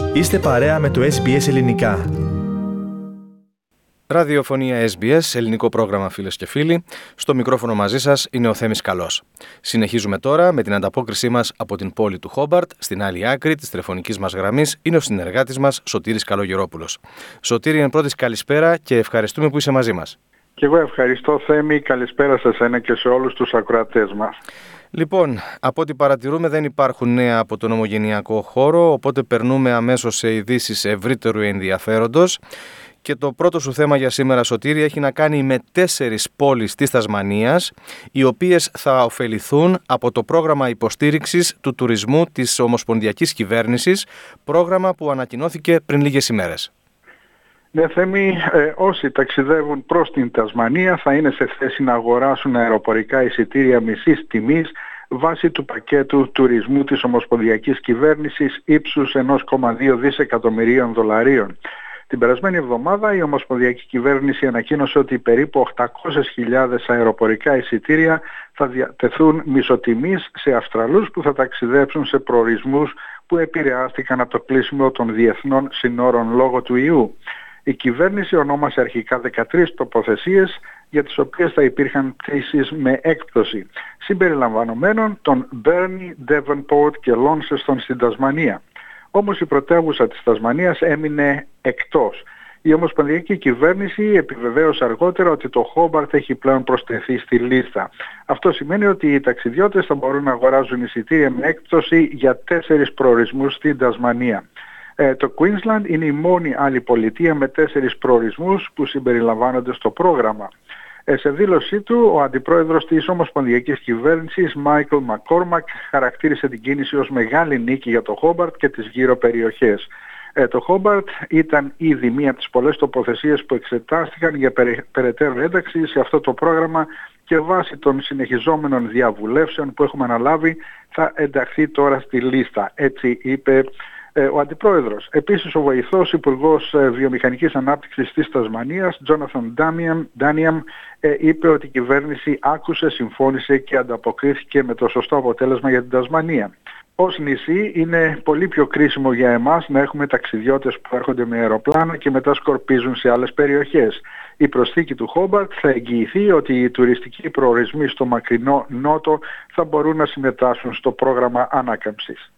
Είστε παρέα με το SBS Ελληνικά. Ραδιοφωνία SBS, ελληνικό πρόγραμμα φίλες και φίλοι. Στο μικρόφωνο μαζί σας είναι ο Θέμης Καλός. Συνεχίζουμε τώρα με την ανταπόκρισή μας από την πόλη του Χόμπαρτ. Στην άλλη άκρη της τηλεφωνικής μας γραμμής είναι ο συνεργάτης μας Σωτήρης Καλογερόπουλος. Σωτήρη, εν πρώτης καλησπέρα και ευχαριστούμε που είσαι μαζί μας. Και εγώ ευχαριστώ, Θέμη. Καλησπέρα σε εσένα και σε όλους τους ακροατές μας. Λοιπόν, από ό,τι παρατηρούμε δεν υπάρχουν νέα από τον ομογενειακό χώρο, οπότε περνούμε αμέσως σε ειδήσεις ευρύτερου ενδιαφέροντος. Και το πρώτο σου θέμα για σήμερα, Σωτήρη, έχει να κάνει με 4 πόλεις της Τασμανίας, οι οποίες θα ωφεληθούν από το πρόγραμμα υποστήριξης του τουρισμού της Ομοσπονδιακής Κυβέρνησης, πρόγραμμα που ανακοινώθηκε πριν λίγες ημέρες. Ναι, Θέμη, όσοι ταξιδεύουν προς την Τασμανία θα είναι σε θέση να αγοράσουν αεροπορικά εισιτήρια μισής τιμής βάσει του πακέτου τουρισμού της Ομοσπονδιακής Κυβέρνησης ύψους 1,2 δισεκατομμυρίων δολαρίων. Την περασμένη εβδομάδα η Ομοσπονδιακή Κυβέρνηση ανακοίνωσε ότι περίπου 800.000 αεροπορικά εισιτήρια θα διατεθούν μισοτιμής σε Αυστραλούς που θα ταξιδέψουν σε προορισμούς που επηρεάστηκαν από το κλείσιμο των διεθνών συνόρων λόγω του ιού. Η κυβέρνηση ονόμασε αρχικά 13 τοποθεσίες για τις οποίες θα υπήρχαν πτήσεις με έκπτωση, συμπεριλαμβανομένων των Burnie, Devonport και Launceston στην Τασμανία. Όμως η πρωτεύουσα της Τασμανίας έμεινε εκτός. Η Ομοσπονδιακή Κυβέρνηση επιβεβαίωσε αργότερα ότι το Χόμπαρτ έχει πλέον προσθεθεί στη λίστα. Αυτό σημαίνει ότι οι ταξιδιώτες θα μπορούν να αγοράζουν εισιτήρια με έκπτωση για 4 προορισμούς στην Τασμανία. Το Queensland είναι η μόνη άλλη πολιτεία με 4 προορισμούς που συμπεριλαμβάνονται στο πρόγραμμα. Σε δήλωσή του, ο αντιπρόεδρος της Ομοσπονδιακής Κυβέρνησης, Μάικλ Μακκόρμακ, χαρακτήρισε την κίνηση ως μεγάλη νίκη για το Χόμπαρτ και τις γύρω περιοχές. Το Χόμπαρτ ήταν ήδη μία από τις πολλές τοποθεσίες που εξετάστηκαν για περαιτέρω ένταξη σε αυτό το πρόγραμμα και βάσει των συνεχιζόμενων διαβουλεύσεων που έχουμε αναλάβει θα ενταχθεί τώρα στη λίστα. Έτσι είπε ο Αντιπρόεδρος. Επίσης, ο βοηθός Υπουργός Βιομηχανικής Ανάπτυξης της Τασμανίας, Τζόναθαν Ντάνιαμ, είπε ότι η κυβέρνηση άκουσε, συμφώνησε και ανταποκρίθηκε με το σωστό αποτέλεσμα για την Τασμανία. Ως νησί είναι πολύ πιο κρίσιμο για εμάς να έχουμε ταξιδιώτες που έρχονται με αεροπλάνα και μετά σκορπίζουν σε άλλες περιοχές. Η προσθήκη του Χόμπαρτ θα εγγυηθεί ότι οι τουριστικοί προορισμοί στο μακρινό νότο θα μπορούν να συμμετάσχουν στο πρόγραμμα ανάκαμψης.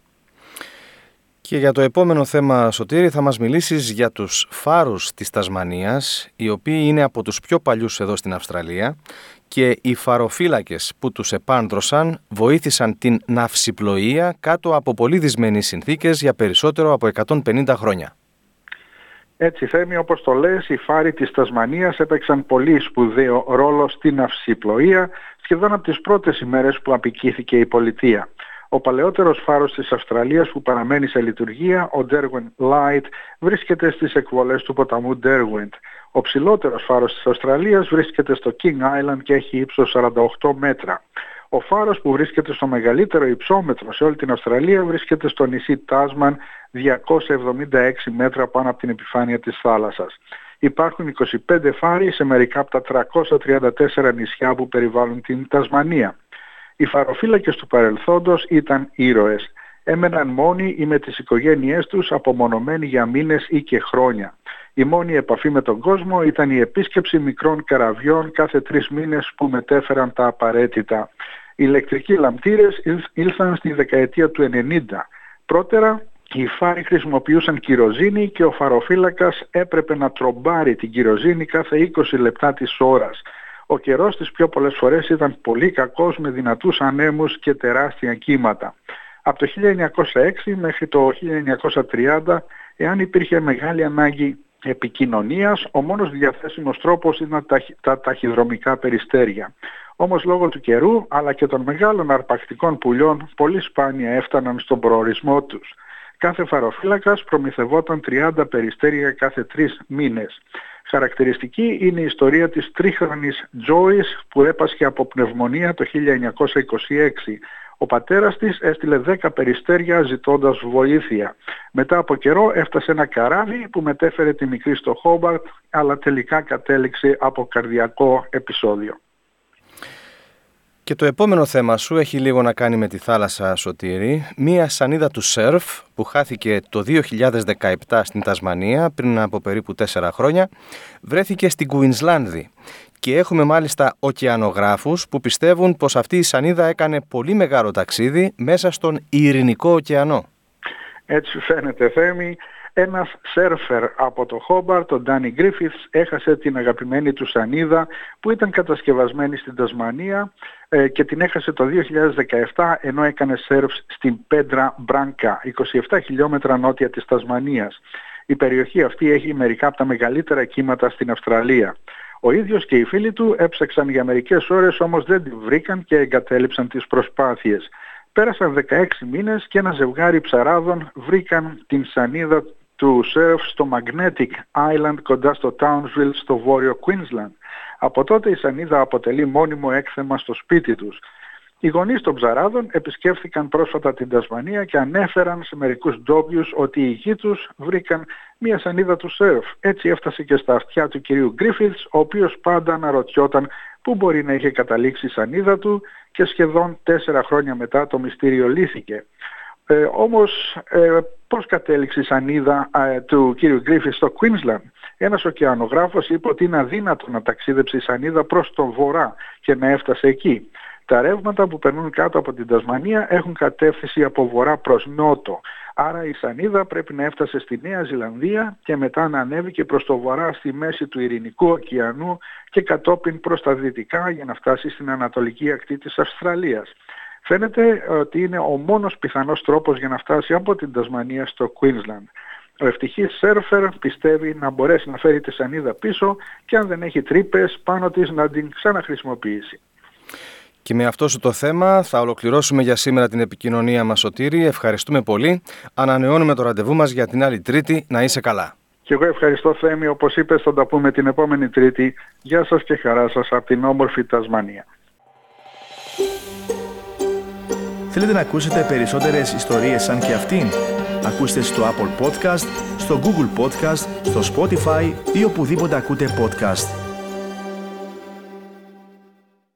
Και για το επόμενο θέμα, Σωτήρη, θα μας μιλήσεις για τους φάρους της Τασμανίας, οι οποίοι είναι από τους πιο παλιούς εδώ στην Αυστραλία και οι φαροφύλακες που τους επάντρωσαν βοήθησαν την ναυσιπλοεία κάτω από πολύ δυσμενείς συνθήκες για περισσότερο από 150 χρόνια. Έτσι, Θέμη, όπως το λες, οι φάροι της Τασμανίας έπαιξαν πολύ σπουδαίο ρόλο στην ναυσιπλοεία σχεδόν από τις πρώτες ημέρες που απικήθηκε η πολιτεία. Ο παλαιότερος φάρος της Αυστραλίας που παραμένει σε λειτουργία, ο Derwent Light, βρίσκεται στις εκβολές του ποταμού Derwent. Ο ψηλότερος φάρος της Αυστραλίας βρίσκεται στο King Island και έχει ύψος 48 μέτρα. Ο φάρος που βρίσκεται στο μεγαλύτερο υψόμετρο σε όλη την Αυστραλία βρίσκεται στο νησί Τάσμαν, 276 μέτρα πάνω από την επιφάνεια της θάλασσας. Υπάρχουν 25 φάροι σε μερικά από τα 334 νησιά που περιβάλλουν την Τασμανία. Οι φαροφύλακες του παρελθόντος ήταν ήρωες. Έμεναν μόνοι ή με τις οικογένειές τους απομονωμένοι για μήνες ή και χρόνια. Η μόνη επαφή με τον κόσμο ήταν η επίσκεψη μικρών καραβιών κάθε 3 μήνες που μετέφεραν τα απαραίτητα. Οι ηλεκτρικοί λαμπτήρες ήλθαν στη δεκαετία του 90. Πρώτερα οι φάροι χρησιμοποιούσαν κυροζίνη και ο φαροφύλακας έπρεπε να τρομπάρει την κυροζίνη κάθε 20 λεπτά της ώρας. Ο καιρός τις πιο πολλές φορές ήταν πολύ κακός με δυνατούς ανέμους και τεράστια κύματα. Από το 1906 μέχρι το 1930, εάν υπήρχε μεγάλη ανάγκη επικοινωνίας, ο μόνος διαθέσιμος τρόπος ήταν τα ταχυδρομικά περιστέρια. Όμως λόγω του καιρού αλλά και των μεγάλων αρπακτικών πουλιών πολύ σπάνια έφταναν στον προορισμό τους. Κάθε φαροφύλακας προμηθευόταν 30 περιστέρια κάθε 3 μήνες. Χαρακτηριστική είναι η ιστορία της τρίχρονης Joyce που έπασχε από πνευμονία το 1926. Ο πατέρας της έστειλε 10 περιστέρια ζητώντας βοήθεια. Μετά από καιρό έφτασε ένα καράβι που μετέφερε τη μικρή στο Και το επόμενο θέμα σου έχει λίγο να κάνει με τη θάλασσα, Σωτήρη. Μία σανίδα του σερφ που χάθηκε το 2017 στην Τασμανία, πριν από περίπου 4 χρόνια, βρέθηκε στην Κουινσλάνδη. Και έχουμε μάλιστα ωκεανογράφους που πιστεύουν πως αυτή η σανίδα έκανε πολύ μεγάλο ταξίδι μέσα στον Ειρηνικό ωκεανό. Έτσι φαίνεται, Θέμη. Ένας σέρφερ από το Χόμπαρτ, τον Ντάνι Γκρίφιθς, έχασε την αγαπημένη του σανίδα που ήταν κατασκευασμένη στην Τασμανία και την έχασε το 2017 ενώ έκανε σέρφ στην Πέντρα Μπράνκα, 27 χιλιόμετρα νότια της Τασμανίας. Η περιοχή αυτή έχει μερικά από τα μεγαλύτερα κύματα στην Αυστραλία. Ο ίδιος και οι φίλοι του έψαξαν για μερικές ώρες, όμως δεν τη βρήκαν και εγκατέλειψαν τις προσπάθειες. Πέρασαν 16 μήνες και ένα ζευγάρι ψαράδων βρήκαν την σανίδα του σερφ στο Magnetic Island κοντά στο Townsville στο βόρειο Queensland. Από τότε η σανίδα αποτελεί μόνιμο έκθεμα στο σπίτι τους. Οι γονείς των ψαράδων επισκέφθηκαν πρόσφατα την Τασμανία και ανέφεραν σε μερικούς ντόπιους ότι οι γη τους βρήκαν μια σανίδα του σερφ. Έτσι έφτασε και στα αυτιά του κυρίου Γκρίφιθς, ο οποίος πάντα αναρωτιόταν πού μπορεί να είχε καταλήξει η σανίδα του και σχεδόν 4 χρόνια μετά το μυστήριο λύθηκε. Όμως πώς κατέληξε η σανίδα του κύριου Γκρίφιθ στο Queensland? Ένας ωκεανογράφος είπε ότι είναι αδύνατο να ταξίδεψε η σανίδα προς τον βορρά και να έφτασε εκεί. Τα ρεύματα που περνούν κάτω από την Τασμανία έχουν κατεύθυνση από βορρά προς νότο. Άρα η σανίδα πρέπει να έφτασε στη Νέα Ζηλανδία και μετά να ανέβηκε προς το βορρά στη μέση του Ειρηνικού ωκεανού και κατόπιν προς τα δυτικά για να φτάσει στην ανατολική ακτή της Αυστραλίας. Φαίνεται ότι είναι ο μόνος πιθανός τρόπος για να φτάσει από την Τασμανία στο Queensland. Ο ευτυχής σέρφερ πιστεύει να μπορέσει να φέρει τη σανίδα πίσω και αν δεν έχει τρύπες πάνω της να την ξαναχρησιμοποιήσει. Και με αυτό σου το θέμα θα ολοκληρώσουμε για σήμερα την επικοινωνία μας, Σωτήρη. Ευχαριστούμε πολύ. Ανανεώνουμε το ραντεβού μας για την άλλη Τρίτη. Να είσαι καλά. Και εγώ ευχαριστώ, Θέμη. Όπως είπες, θα τα πούμε την επόμενη Τρίτη. Γεια σας και χαρά σας από την όμορφη Τασμανία. Θέλετε να ακούσετε περισσότερες ιστορίες σαν και αυτήν? Ακούστε στο Apple Podcast, στο Google Podcast, στο Spotify ή οπουδήποτε ακούτε podcast.